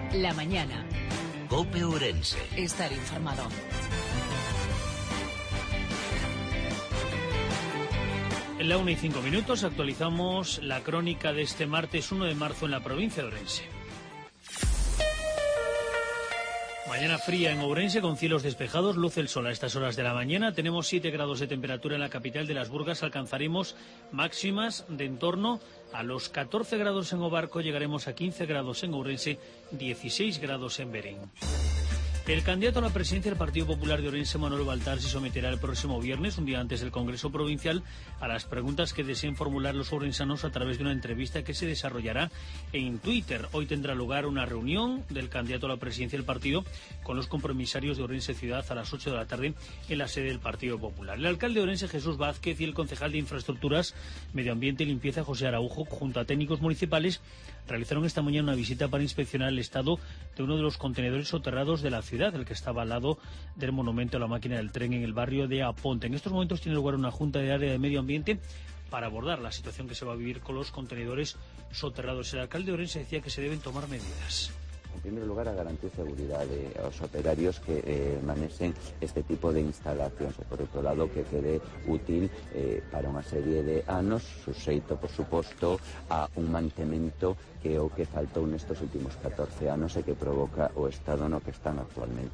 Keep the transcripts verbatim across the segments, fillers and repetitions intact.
La mañana. COPE Ourense. Estar informado. En la una y cinco minutos actualizamos la crónica de este martes uno de marzo en la provincia de Ourense. Mañana fría en Ourense con cielos despejados, luce el sol a estas horas de la mañana. Tenemos siete grados de temperatura en la capital de las Burgas. Alcanzaremos máximas de en torno a los catorce grados en Obarco, llegaremos a quince grados en Ourense, dieciséis grados en Berín. El candidato a la presidencia del Partido Popular de Ourense, Manuel Baltar, se someterá el próximo viernes, un día antes del Congreso Provincial, a las preguntas que deseen formular los ourensanos a través de una entrevista que se desarrollará en Twitter. Hoy tendrá lugar una reunión del candidato a la presidencia del partido con los compromisarios de Ourense Ciudad a las ocho de la tarde en la sede del Partido Popular. El alcalde de Ourense, Jesús Vázquez, y el concejal de Infraestructuras, Medio Ambiente y Limpieza, José Araujo, junto a técnicos municipales, realizaron esta mañana una visita para inspeccionar el estado de uno de los contenedores soterrados de la ciudad, el que estaba al lado del monumento a la máquina del tren en el barrio de Aponte. En estos momentos tiene lugar una junta de área de medio ambiente para abordar la situación que se va a vivir con los contenedores soterrados. El alcalde de Ourense decía que se deben tomar medidas. En primer lugar, a garantía e seguridade aos operarios que eh, manexen este tipo de instalacións e, por outro lado, que quede útil eh, para unha serie de anos, suxeito, por suposto, a un mantemento que é o que faltou nestes últimos catorce anos e que provoca o estado no que están actualmente.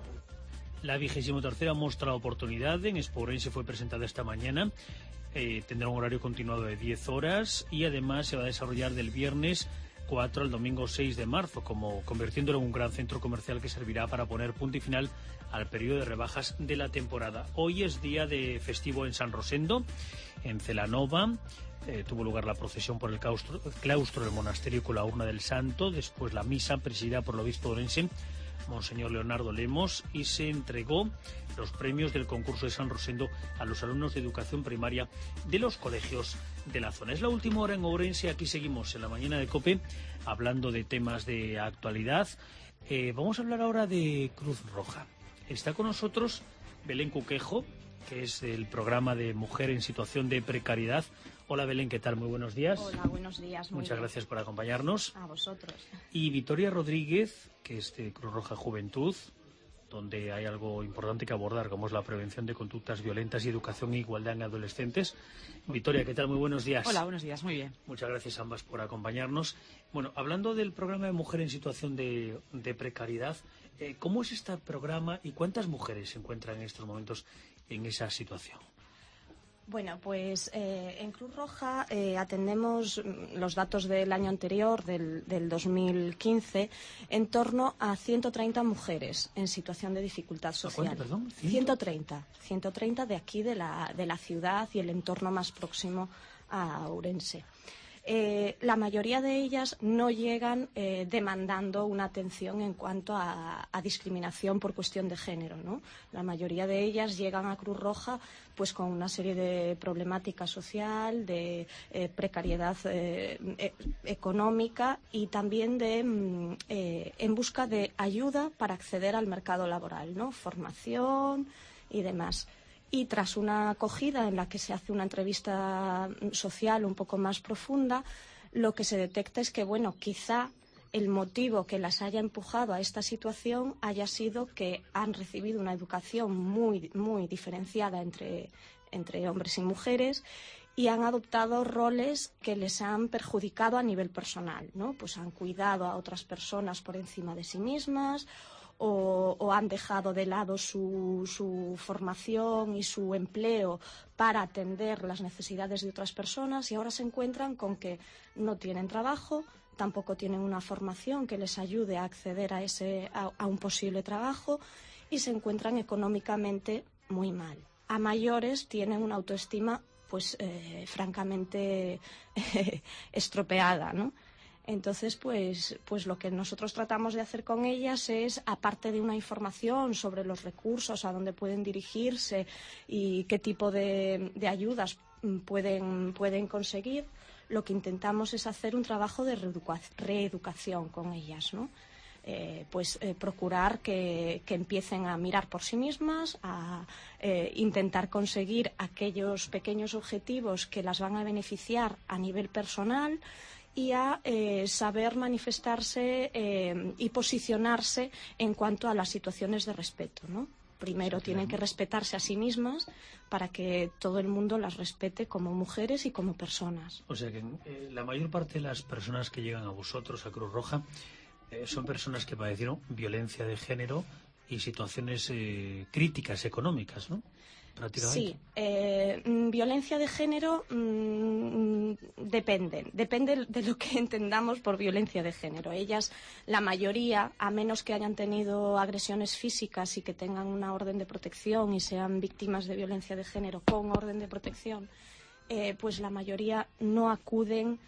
La vigésimo tercera muestra de oportunidad en Expo Ourense fue presentada esta mañana. Eh, tendrá un horario continuado de diez horas y además se va a desarrollar del viernes cuatro al domingo seis de marzo, como convirtiéndolo en un gran centro comercial que servirá para poner punto y final al periodo de rebajas de la temporada. Hoy es día de festivo en San Rosendo, en Celanova. Eh, tuvo lugar la procesión por el claustro, claustro del monasterio con la urna del santo, después la misa presidida por el obispo de Ourense, Monseñor Leonardo Lemos, y se entregó los premios del concurso de San Rosendo a los alumnos de educación primaria de los colegios de la zona. Es la última hora en Ourense, aquí seguimos en la mañana de COPE hablando de temas de actualidad. Eh, vamos a hablar ahora de Cruz Roja. Está con nosotros Belén Cuquejo, que es el programa de Mujer en Situación de Precariedad. Hola Belén, ¿qué tal? Muy buenos días. Hola, buenos días. Muy Muchas bien. gracias por acompañarnos. A vosotros. Y Victoria Rodríguez, que es de Cruz Roja Juventud, donde hay algo importante que abordar, como es la prevención de conductas violentas y educación e igualdad en adolescentes. Victoria, ¿qué tal? Muy buenos días. Hola, buenos días, muy bien. Muchas gracias a ambas por acompañarnos. Bueno, hablando del programa de Mujer en Situación de, de Precariedad, eh, ¿cómo es este programa y cuántas mujeres se encuentran en estos momentos en esa situación? Bueno, pues eh, en Cruz Roja eh, atendemos los datos del año anterior, del, del dos mil quince, en torno a ciento treinta mujeres en situación de dificultad social. ¿A cuánto, perdón? ciento treinta. ciento treinta de aquí, de la, de la ciudad y el entorno más próximo a Ourense. Eh, la mayoría de ellas no llegan eh, demandando una atención en cuanto a, a discriminación por cuestión de género, ¿no? La mayoría de ellas llegan a Cruz Roja pues con una serie de problemática social, de eh, precariedad eh, eh, económica y también de mm, eh, en busca de ayuda para acceder al mercado laboral, ¿no? Formación y demás. Y tras una acogida en la que se hace una entrevista social un poco más profunda, lo que se detecta es que, bueno, quizá el motivo que las haya empujado a esta situación haya sido que han recibido una educación muy, muy diferenciada entre, entre hombres y mujeres y han adoptado roles que les han perjudicado a nivel personal, ¿no? Pues han cuidado a otras personas por encima de sí mismas, O, o han dejado de lado su, su formación y su empleo para atender las necesidades de otras personas y ahora se encuentran con que no tienen trabajo, tampoco tienen una formación que les ayude a acceder a, ese, a, a un posible trabajo y se encuentran económicamente muy mal. A mayores tienen una autoestima pues eh, francamente eh, estropeada, ¿no? Entonces, pues, pues lo que nosotros tratamos de hacer con ellas es, aparte de una información sobre los recursos, a dónde pueden dirigirse y qué tipo de, de ayudas pueden, pueden conseguir, lo que intentamos es hacer un trabajo de reeduca- reeducación con ellas, ¿no? Eh, pues eh, procurar que, que empiecen a mirar por sí mismas, a eh, intentar conseguir aquellos pequeños objetivos que las van a beneficiar a nivel personal y a eh, saber manifestarse eh, y posicionarse en cuanto a las situaciones de respeto, ¿no? Primero tienen que respetarse a sí mismas para que todo el mundo las respete como mujeres y como personas. O sea que eh, la mayor parte de las personas que llegan a vosotros, a Cruz Roja, eh, son personas que padecieron violencia de género y situaciones eh, críticas económicas, ¿no? Sí, eh, violencia de género mmm, depende, depende de lo que entendamos por violencia de género. Ellas, la mayoría, a menos que hayan tenido agresiones físicas y que tengan una orden de protección y sean víctimas de violencia de género con orden de protección, eh, pues la mayoría no acuden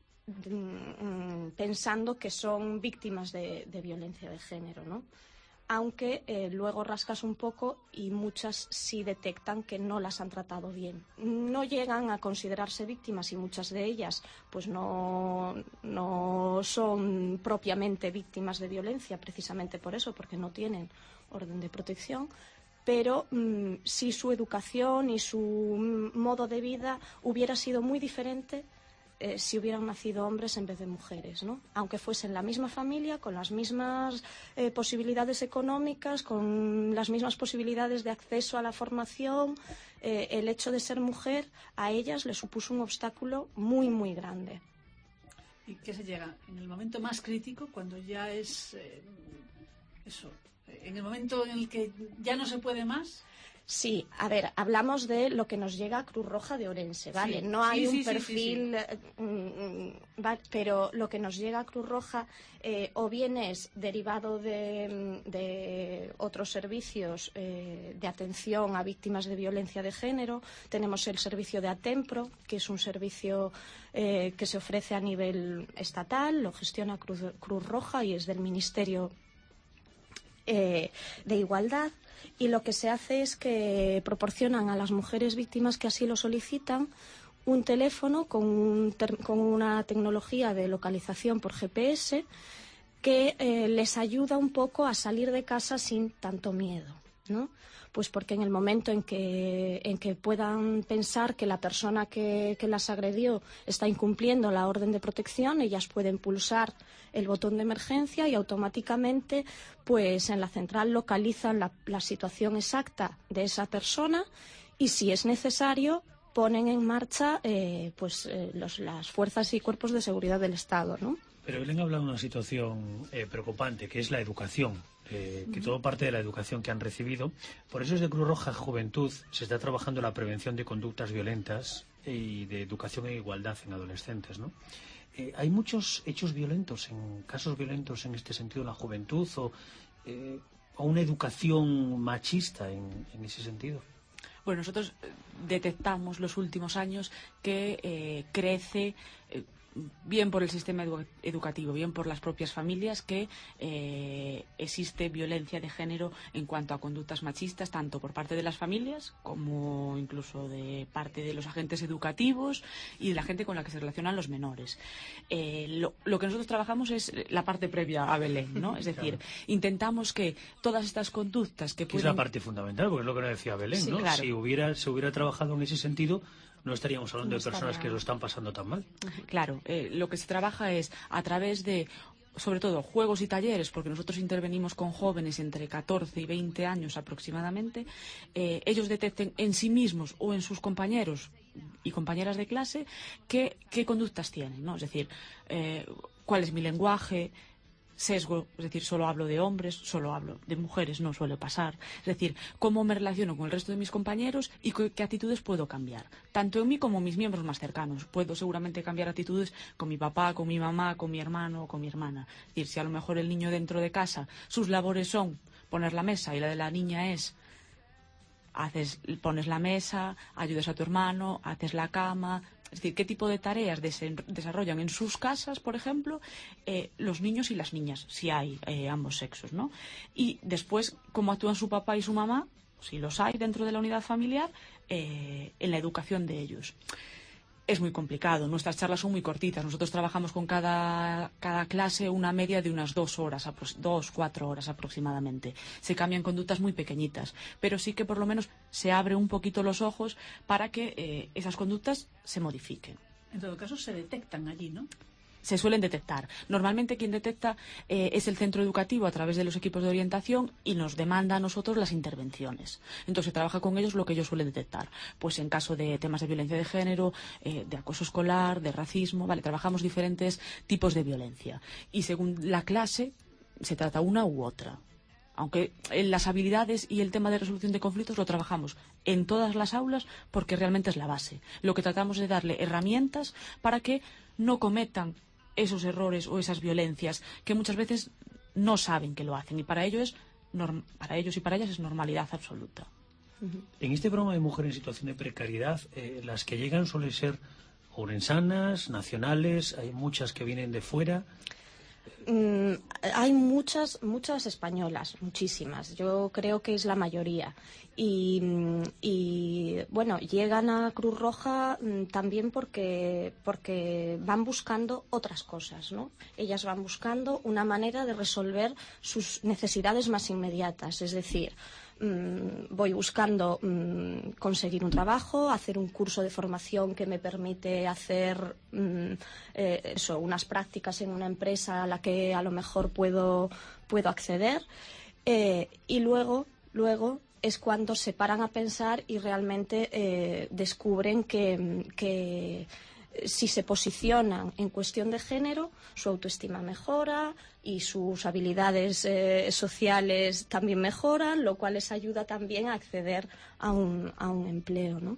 mmm, pensando que son víctimas de, de violencia de género, ¿no? Aunque eh, luego rascas un poco y muchas sí detectan que no las han tratado bien. No llegan a considerarse víctimas y muchas de ellas pues no, no son propiamente víctimas de violencia, precisamente por eso, porque no tienen orden de protección, pero mmm, si su educación y su modo de vida hubiera sido muy diferente Eh, si hubieran nacido hombres en vez de mujeres, ¿no? Aunque fuesen la misma familia, con las mismas eh, posibilidades económicas, con las mismas posibilidades de acceso a la formación, eh, el hecho de ser mujer a ellas les supuso un obstáculo muy, muy grande. ¿Y qué se llega? En el momento más crítico, cuando ya es eh, eso, en el momento en el que ya no se puede más. Sí, a ver, hablamos de lo que nos llega a Cruz Roja de Orense, ¿vale? Sí, no hay sí, un sí, perfil, sí, sí. Eh, ¿vale? Pero lo que nos llega a Cruz Roja eh, o bien es derivado de, de otros servicios eh, de atención a víctimas de violencia de género. Tenemos el servicio de Atempro, que es un servicio eh, que se ofrece a nivel estatal, lo gestiona Cruz, Cruz Roja y es del Ministerio eh, de Igualdad. Y lo que se hace es que proporcionan a las mujeres víctimas que así lo solicitan un teléfono con, un ter con una tecnología de localización por G P S que eh, les ayuda un poco a salir de casa sin tanto miedo, ¿no? Pues porque en el momento en que, en que puedan pensar que la persona que, que las agredió está incumpliendo la orden de protección, ellas pueden pulsar el botón de emergencia y automáticamente pues en la central localizan la, la situación exacta de esa persona y si es necesario ponen en marcha eh, pues eh, los, las fuerzas y cuerpos de seguridad del Estado, ¿no? Pero Belén ha hablado de una situación eh, preocupante, que es la educación. Eh, que todo parte de la educación que han recibido. Por eso desde Cruz Roja Juventud se está trabajando la prevención de conductas violentas y de educación e igualdad en adolescentes, ¿no? Eh, ¿Hay muchos hechos violentos, en casos violentos en este sentido en la juventud o, eh, o una educación machista en, en ese sentido? Bueno, nosotros detectamos los últimos años que eh, crece eh, bien por el sistema edu educativo, bien por las propias familias, que eh, existe violencia de género en cuanto a conductas machistas, tanto por parte de las familias como incluso de parte de los agentes educativos y de la gente con la que se relacionan los menores. Eh, lo, lo que nosotros trabajamos es la parte previa a Belén, ¿no? Es decir, claro, intentamos que todas estas conductas que, que pueden... es la parte fundamental, porque es lo que nos decía Belén, sí, ¿no? Claro. Si hubiera, se hubiera trabajado en ese sentido, no estaríamos hablando no de personas estaría... que lo están pasando tan mal. Claro, eh, lo que se trabaja es a través de, sobre todo, juegos y talleres, porque nosotros intervenimos con jóvenes entre catorce y veinte años aproximadamente. Eh, ellos detecten en sí mismos o en sus compañeros y compañeras de clase qué, qué conductas tienen, ¿no? Es decir, eh, cuál es mi lenguaje, sesgo, es decir, solo hablo de hombres, solo hablo de mujeres, no suele pasar. Es decir, cómo me relaciono con el resto de mis compañeros y qué, qué actitudes puedo cambiar, tanto en mí como en mis miembros más cercanos. Puedo seguramente cambiar actitudes con mi papá, con mi mamá, con mi hermano o con mi hermana. Es decir, si a lo mejor el niño dentro de casa, sus labores son poner la mesa y la de la niña es haces, pones la mesa, ayudas a tu hermano, haces la cama. Es decir, qué tipo de tareas desarrollan en sus casas, por ejemplo, eh, los niños y las niñas, si hay eh, ambos sexos, ¿no? Y después, cómo actúan su papá y su mamá, si los hay dentro de la unidad familiar, eh, en la educación de ellos. Es muy complicado, nuestras charlas son muy cortitas. Nosotros trabajamos con cada, cada clase una media de unas dos horas, dos, cuatro horas aproximadamente. Se cambian conductas muy pequeñitas, pero sí que por lo menos se abre un poquito los ojos para que eh, esas conductas se modifiquen. En todo caso, se detectan allí, ¿no? se suelen detectar. Normalmente quien detecta eh, es el centro educativo a través de los equipos de orientación y nos demanda a nosotros las intervenciones. Entonces se trabaja con ellos lo que ellos suelen detectar. Pues en caso de temas de violencia de género, eh, de acoso escolar, de racismo, vale, trabajamos diferentes tipos de violencia. Y según la clase se trata una u otra. Aunque en las habilidades y el tema de resolución de conflictos lo trabajamos en todas las aulas porque realmente es la base. Lo que tratamos es de darle herramientas para que no cometan esos errores o esas violencias que muchas veces no saben que lo hacen y para ello es norm- para ellos y para ellas es normalidad absoluta. En este programa de mujeres en situación de precariedad, eh, las que llegan suelen ser ourensanas, nacionales, hay muchas que vienen de fuera. Mm, hay muchas, muchas españolas, muchísimas. Yo creo que es la mayoría. Y, y bueno, llegan a Cruz Roja mm, también porque, porque van buscando otras cosas, ¿no? Ellas van buscando una manera de resolver sus necesidades más inmediatas, es decir, voy buscando mmm, conseguir un trabajo, hacer un curso de formación que me permite hacer mmm, eh, eso, unas prácticas en una empresa a la que a lo mejor puedo, puedo acceder eh, y luego, luego es cuando se paran a pensar y realmente eh, descubren que, que si se posicionan en cuestión de género, su autoestima mejora y sus habilidades eh, sociales también mejoran, lo cual les ayuda también a acceder a un, a un empleo, ¿no?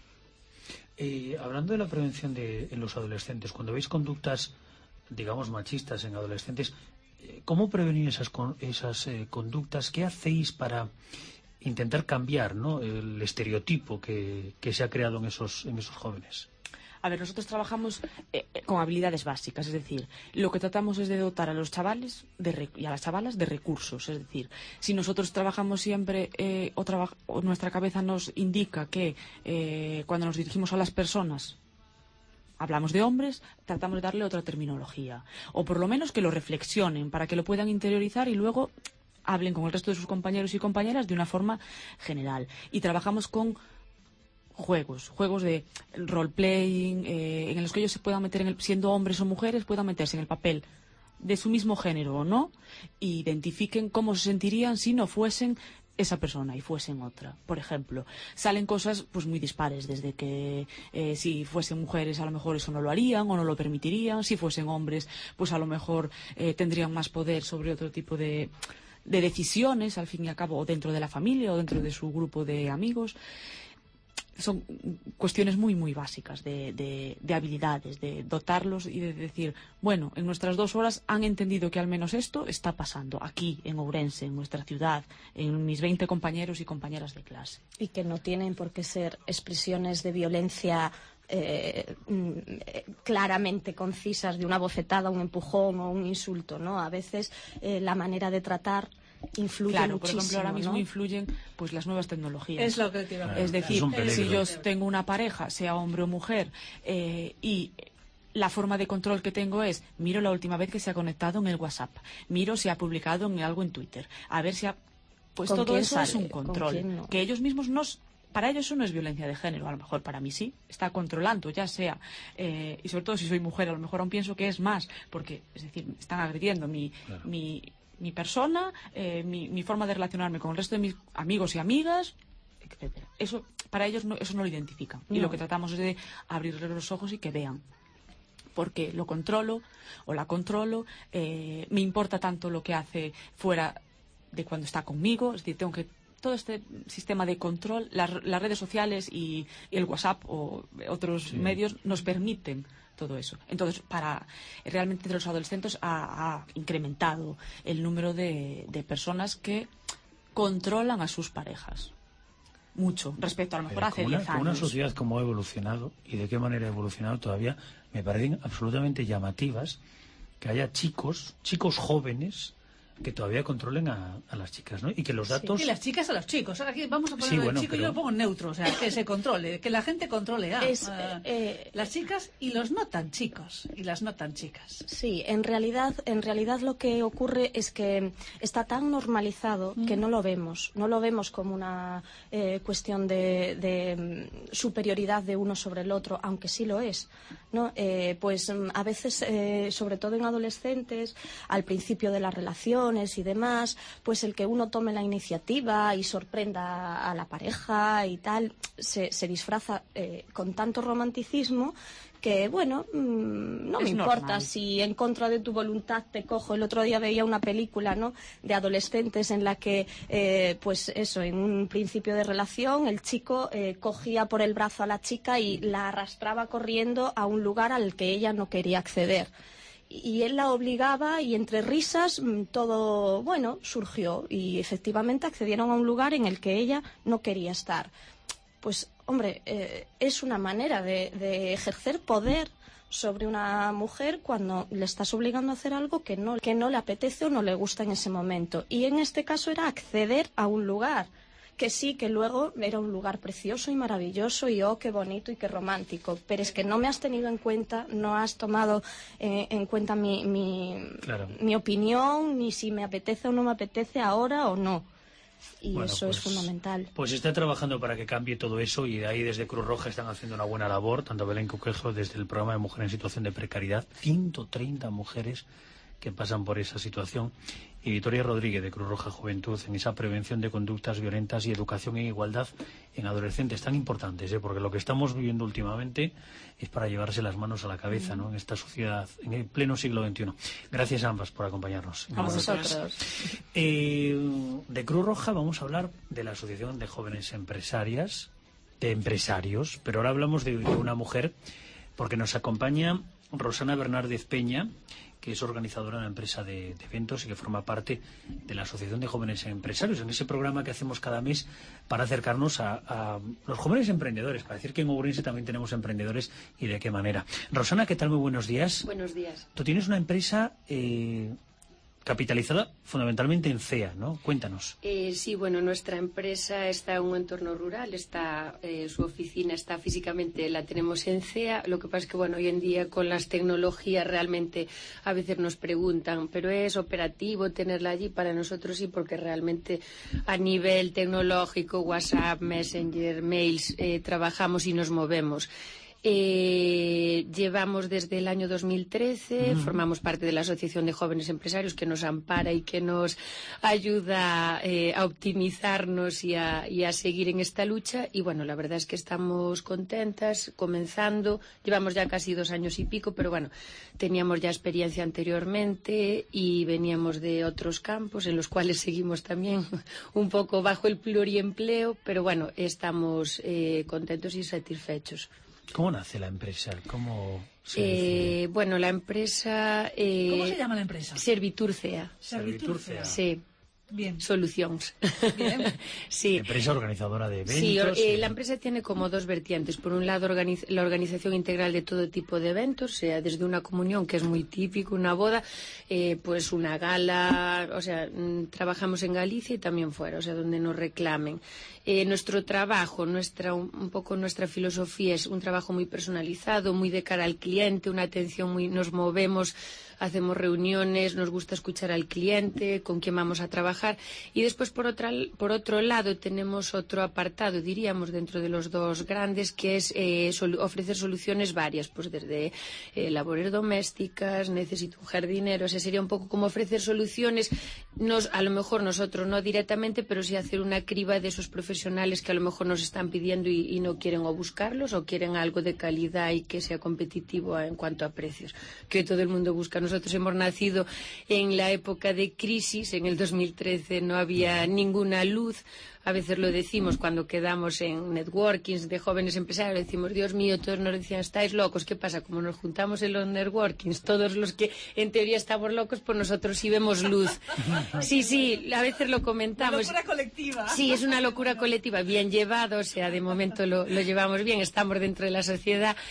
Eh, hablando de la prevención de, en los adolescentes, cuando veis conductas, digamos, machistas en adolescentes, eh, ¿cómo prevenir esas, con, esas eh, conductas? ¿Qué hacéis para intentar cambiar, ¿no?, el estereotipo que, que se ha creado en esos, en esos jóvenes? A ver, nosotros trabajamos eh, con habilidades básicas, es decir, lo que tratamos es de dotar a los chavales de y a las chavalas de recursos, es decir, si nosotros trabajamos siempre eh, o, traba o nuestra cabeza nos indica que eh, cuando nos dirigimos a las personas hablamos de hombres, tratamos de darle otra terminología, o por lo menos que lo reflexionen para que lo puedan interiorizar y luego hablen con el resto de sus compañeros y compañeras de una forma general. Y trabajamos con juegos, juegos de role-playing, eh, en los que ellos se puedan meter, en el, siendo hombres o mujeres, puedan meterse en el papel de su mismo género o no, e identifiquen cómo se sentirían si no fuesen esa persona y fuesen otra. Por ejemplo, salen cosas pues muy dispares, desde que eh, si fuesen mujeres a lo mejor eso no lo harían o no lo permitirían, si fuesen hombres pues a lo mejor eh, tendrían más poder sobre otro tipo de, de decisiones, al fin y al cabo, o dentro de la familia o dentro de su grupo de amigos. Son cuestiones muy, muy básicas de, de, de habilidades, de dotarlos y de decir, bueno, en nuestras dos horas han entendido que al menos esto está pasando aquí, en Ourense, en nuestra ciudad, en mis veinte compañeros y compañeras de clase. Y que no tienen por qué ser expresiones de violencia eh, claramente concisas, de una bofetada, un empujón o un insulto, ¿no? A veces eh, la manera de tratar influye claro, muchísimo, por ejemplo, ahora mismo ¿no? influyen pues las nuevas tecnologías. Es lo que te iba a Es decir, es si yo tengo una pareja, sea hombre o mujer, eh, y la forma de control que tengo es, miro la última vez que se ha conectado en el WhatsApp, miro si ha publicado en algo en Twitter, a ver si ha... Pues ¿Con todo quién eso sale? es un ¿Con control. quién no? Que ellos mismos nos... Para ellos eso no es violencia de género, a lo mejor para mí sí, está controlando, ya sea, eh, y sobre todo si soy mujer, a lo mejor aún pienso que es más, porque, es decir, están agrediendo mi... Claro. mi mi persona, eh, mi, mi forma de relacionarme con el resto de mis amigos y amigas, etcétera. Eso, para ellos no, eso no lo identifican. No. Y lo que tratamos es de abrirles los ojos y que vean. Porque lo controlo o la controlo, eh, me importa tanto lo que hace fuera de cuando está conmigo, es decir, tengo que... Todo este sistema de control, las, las redes sociales y, y el WhatsApp o otros sí. medios nos permiten todo eso. Entonces, para realmente entre los adolescentes ha, ha incrementado el número de, de personas que controlan a sus parejas. Mucho, respecto a lo mejor Pero hace diez años. Con una sociedad como ha evolucionado y de qué manera ha evolucionado todavía, me parecen absolutamente llamativas que haya chicos, chicos jóvenes, que todavía controlen a, a las chicas, ¿no? Y que los datos... Sí, y las chicas a los chicos. Ahora aquí vamos a poner sí, el bueno, chico pero... y yo lo pongo en neutro, o sea, que se controle, que la gente controle a, Es, a eh, las chicas y los no tan chicos y las no tan chicas. Sí, en realidad, en realidad lo que ocurre es que está tan normalizado mm. que no lo vemos, no lo vemos como una eh, cuestión de, de superioridad de uno sobre el otro, aunque sí lo es, ¿no? Eh, pues a veces, eh, sobre todo en adolescentes, al principio de las relaciones y demás, pues el que uno tome la iniciativa y sorprenda a la pareja y tal, se, se disfraza eh, con tanto romanticismo que, bueno, mmm, no es me importa normal. Si en contra de tu voluntad te cojo. El otro día veía una película, ¿no?, de adolescentes en la que, eh, pues eso, en un principio de relación, el chico eh, cogía por el brazo a la chica y la arrastraba corriendo a un lugar al que ella no quería acceder. Y él la obligaba y entre risas todo, bueno, surgió y efectivamente accedieron a un lugar en el que ella no quería estar. Pues, hombre, eh, es una manera de, de ejercer poder sobre una mujer cuando le estás obligando a hacer algo que no, que no le apetece o no le gusta en ese momento. Y en este caso era acceder a un lugar. Que sí, que luego era un lugar precioso y maravilloso y oh, qué bonito y qué romántico, pero es que no me has tenido en cuenta, no has tomado eh, en cuenta mi, mi, claro. mi opinión, ni si me apetece o no me apetece ahora o no. Y bueno, eso pues, es fundamental. Pues está trabajando para que cambie todo eso y de ahí desde Cruz Roja están haciendo una buena labor, tanto Belén Coquejo desde el programa de Mujeres en Situación de Precariedad, ciento treinta mujeres que pasan por esa situación, y Victoria Rodríguez de Cruz Roja Juventud en esa prevención de conductas violentas y educación en igualdad en adolescentes tan importantes, ¿eh? Porque lo que estamos viviendo últimamente es para llevarse las manos a la cabeza, ¿no?, en esta sociedad, en el pleno siglo veintiuno. Gracias a ambas por acompañarnos. A vosotros. Eh, de Cruz Roja vamos a hablar de la Asociación de Jóvenes Empresarias, de empresarios, pero ahora hablamos de, de una mujer, porque nos acompaña Rosana Bernárdez Peña, que es organizadora de una empresa de, de eventos y que forma parte de la Asociación de Jóvenes Empresarios, en ese programa que hacemos cada mes para acercarnos a, a los jóvenes emprendedores, para decir que en Ourense también tenemos emprendedores y de qué manera. Rosana, ¿qué tal? Muy buenos días. Buenos días. Tú tienes una empresa eh, capitalizada fundamentalmente en C E A, ¿no? Cuéntanos. Eh, sí, bueno, nuestra empresa está en un entorno rural, está eh, su oficina está físicamente, la tenemos en C E A, lo que pasa es que, bueno, hoy en día con las tecnologías realmente a veces nos preguntan, pero ¿es operativo tenerla allí? Para nosotros sí, porque realmente a nivel tecnológico, WhatsApp, Messenger, mails, eh, trabajamos y nos movemos. Eh, llevamos desde el año dos mil trece, mm. formamos parte de la Asociación de Jóvenes Empresarios que nos ampara y que nos ayuda eh, a optimizarnos y a, y a seguir en esta lucha. Y bueno, la verdad es que estamos contentas, comenzando, llevamos ya casi dos años y pico, pero bueno, teníamos ya experiencia anteriormente y veníamos de otros campos en los cuales seguimos también un poco bajo el pluriempleo, pero bueno, estamos eh, contentos y satisfechos. ¿Cómo nace la empresa? ¿Cómo se eh, bueno, la empresa... Eh, ¿Cómo se llama la empresa? Servitur C E A. Servitur C E A. Sí. Bien. Soluciones. Bien. Sí. Empresa organizadora de eventos. Sí, eh, la empresa tiene como dos vertientes. Por un lado, organiz la organización integral de todo tipo de eventos, sea desde una comunión, que es muy típico, una boda, eh, pues una gala, o sea, mm, trabajamos en Galicia y también fuera, o sea, donde nos reclamen. Eh, nuestro trabajo, nuestra, un, un poco nuestra filosofía es un trabajo muy personalizado, muy de cara al cliente, una atención muy, nos movemos, hacemos reuniones, nos gusta escuchar al cliente, con quién vamos a trabajar. Y después, por, otra, por otro lado, tenemos otro apartado, diríamos, dentro de los dos grandes, que es eh, sol ofrecer soluciones varias, pues desde eh, labores domésticas, necesito un jardinero, o sea, sería un poco como ofrecer soluciones, nos, a lo mejor nosotros no directamente, pero sí hacer una criba de esos profesionales que a lo mejor nos están pidiendo y, y no quieren o buscarlos o quieren algo de calidad y que sea competitivo en cuanto a precios, que todo el mundo busca. Nosotros hemos nacido en la época de crisis, en el dos mil trece no había ninguna luz. A veces lo decimos cuando quedamos en networkings de jóvenes empresarios, decimos, Dios mío, todos nos decían, estáis locos. ¿Qué pasa? Como nos juntamos en los networkings, todos los que en teoría estamos locos, pues nosotros sí vemos luz. Sí, sí, a veces lo comentamos. Una locura colectiva. Sí, es una locura colectiva, bien llevado, o sea, de momento lo, lo llevamos bien, estamos dentro de la sociedad.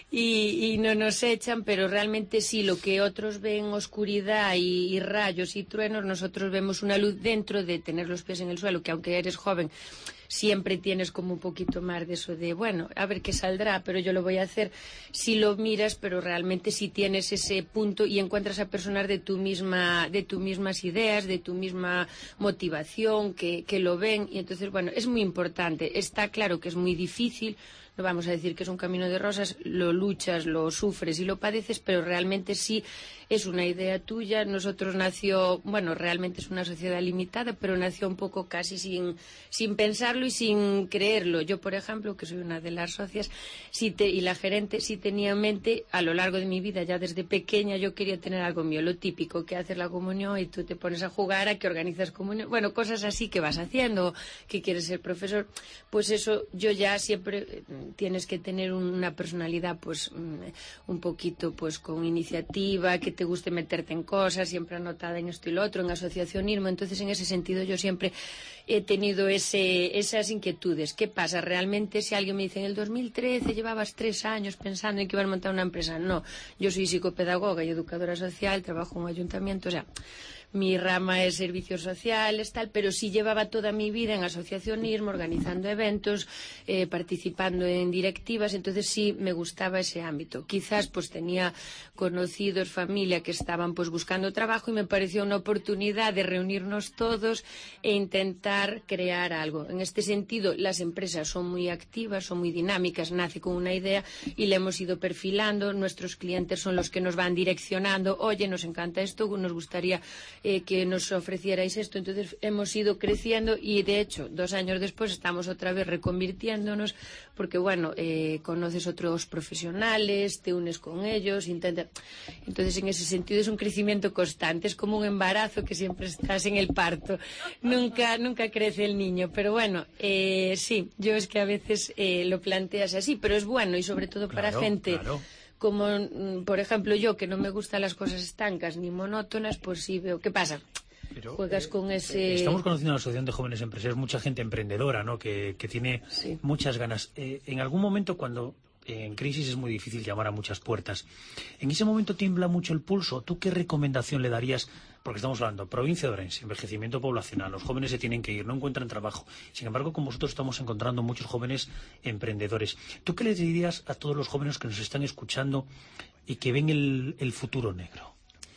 y, y no nos echan, pero realmente sí, lo que otros ven oscuridad y, y rayos y truenos, nosotros vemos una luz dentro de tener los pies en el suelo, que aunque eres joven, siempre tienes como un poquito más de eso de, bueno, a ver qué saldrá, pero yo lo voy a hacer. Si lo miras, pero realmente si tienes ese punto y encuentras a personas de tu misma, de tus mismas ideas, de tu misma motivación, que, que lo ven, y entonces, bueno, es muy importante. Está claro que es muy difícil, no vamos a decir que es un camino de rosas, lo luchas, lo sufres y lo padeces, pero realmente sí es una idea tuya. Nosotros nació, bueno, realmente es una sociedad limitada, pero nació un poco casi sin, sin pensarlo y sin creerlo. Yo, por ejemplo, que soy una de las socias sí te, y la gerente, sí tenía en mente a lo largo de mi vida, ya desde pequeña, yo quería tener algo mío, lo típico, que haces la comunión y tú te pones a jugar, a que organizas comunión, bueno, cosas así que vas haciendo, que quieres ser profesor, pues eso yo ya siempre tienes que tener una personalidad pues un poquito pues con iniciativa, que te guste meterte en cosas, siempre anotada en esto y lo otro, en asociacionismo. Entonces, en ese sentido, yo siempre he tenido ese, esas inquietudes. ¿Qué pasa? Realmente, si alguien me dice, en el dos mil trece llevabas tres años pensando en que ibas a montar una empresa, no. Yo soy psicopedagoga y educadora social, trabajo en un ayuntamiento, o sea, mi rama es servicios sociales, tal, pero sí llevaba toda mi vida en asociacionismo, organizando eventos, eh, participando en directivas, entonces sí me gustaba ese ámbito. Quizás pues tenía conocidos, familia que estaban pues buscando trabajo y me pareció una oportunidad de reunirnos todos e intentar crear algo. En este sentido, las empresas son muy activas, son muy dinámicas, nace con una idea y la hemos ido perfilando, nuestros clientes son los que nos van direccionando, oye, nos encanta esto, nos gustaría Eh, que nos ofrecierais esto. Entonces hemos ido creciendo y de hecho dos años después estamos otra vez reconvirtiéndonos porque bueno, eh, conoces otros profesionales, te unes con ellos, intentas. Entonces en ese sentido es un crecimiento constante, es como un embarazo que siempre estás en el parto, nunca, nunca crece el niño, pero bueno, eh, sí, yo es que a veces eh, lo planteas así, pero es bueno y sobre todo para claro, gente claro. Como, por ejemplo, yo, que no me gustan las cosas estancas ni monótonas, pues sí veo. ¿Qué pasa? Pero, Juegas eh, con ese... Estamos conociendo una asociación de jóvenes empresarios, mucha gente emprendedora, ¿no? Que, que tiene sí. muchas ganas. Eh, en algún momento, cuando en crisis es muy difícil llamar a muchas puertas, ¿en ese momento tiembla mucho el pulso? ¿Tú qué recomendación le darías? Porque estamos hablando, provincia de Orense, envejecimiento poblacional, los jóvenes se tienen que ir, no encuentran trabajo. Sin embargo, con vosotros estamos encontrando muchos jóvenes emprendedores. ¿Tú qué les dirías a todos los jóvenes que nos están escuchando y que ven el, el futuro negro?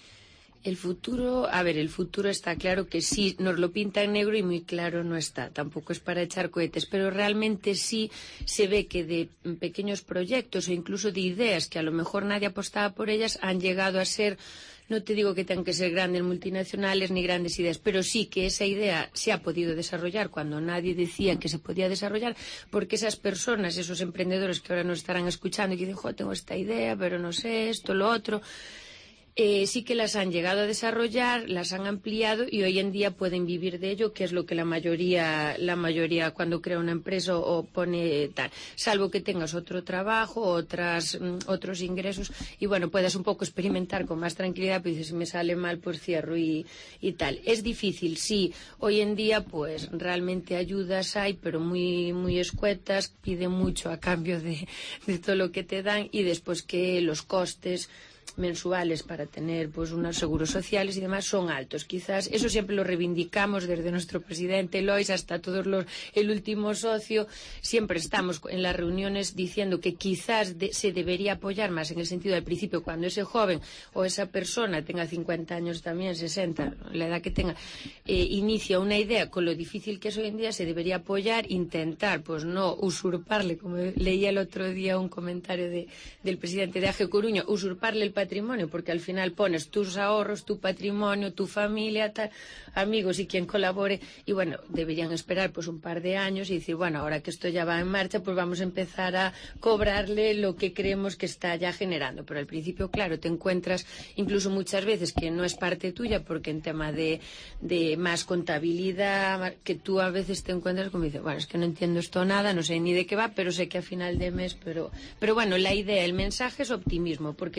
El futuro, a ver, el futuro está claro que sí, nos lo pinta en negro y muy claro no está. Tampoco es para echar cohetes, pero realmente sí se ve que de pequeños proyectos o incluso de ideas que a lo mejor nadie apostaba por ellas han llegado a ser. No te digo que tengan que ser grandes multinacionales ni grandes ideas, pero sí que esa idea se ha podido desarrollar cuando nadie decía que se podía desarrollar, porque esas personas, esos emprendedores que ahora nos estarán escuchando y que dicen, jo, tengo esta idea, pero no sé esto, lo otro, eh, sí que las han llegado a desarrollar, las han ampliado y hoy en día pueden vivir de ello, que es lo que la mayoría, la mayoría cuando crea una empresa o pone tal, salvo que tengas otro trabajo, otras, otros ingresos y bueno, puedas un poco experimentar con más tranquilidad, pues dices, si me sale mal, pues cierro y, y tal. Es difícil, sí, hoy en día pues realmente ayudas hay, pero muy, muy escuetas, piden mucho a cambio de, de todo lo que te dan y después que los costes mensuales para tener pues unos seguros sociales y demás son altos. Quizás eso siempre lo reivindicamos desde nuestro presidente Lois hasta todos los el último socio, siempre estamos en las reuniones diciendo que quizás de, se debería apoyar más en el sentido del principio cuando ese joven o esa persona tenga cincuenta años también, sesenta, la edad que tenga, eh, inicia una idea con lo difícil que es hoy en día, se debería apoyar, intentar pues no usurparle, como leía el otro día un comentario de, del presidente de A G E Coruña, usurparle el patrimonio, porque al final pones tus ahorros, tu patrimonio, tu familia, tal, amigos y quien colabore, y bueno, deberían esperar pues un par de años y decir, bueno, ahora que esto ya va en marcha, pues vamos a empezar a cobrarle lo que creemos que está ya generando. Pero al principio, claro, te encuentras incluso muchas veces que no es parte tuya, porque en tema de, de más contabilidad, que tú a veces te encuentras como dices, bueno, es que no entiendo esto nada, no sé ni de qué va, pero sé que a final de mes, pero, pero bueno, la idea, el mensaje es optimismo, porque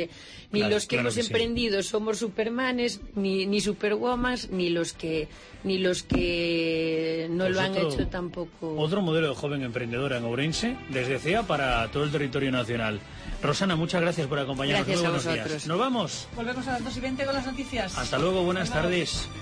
Ni Claro, los que claro hemos que sí. emprendido somos supermanes, ni, ni superwomans, ni los que ni los que no Pues lo han otro- hecho tampoco. Otro modelo de joven emprendedora en Ourense, desde C E A para todo el territorio nacional. Rosana, muchas gracias por acompañarnos. Gracias Muy a buenos vosotros. días. Nos vamos. Volvemos a las dos y veinte con las noticias. Hasta luego, buenas Hasta luego. tardes.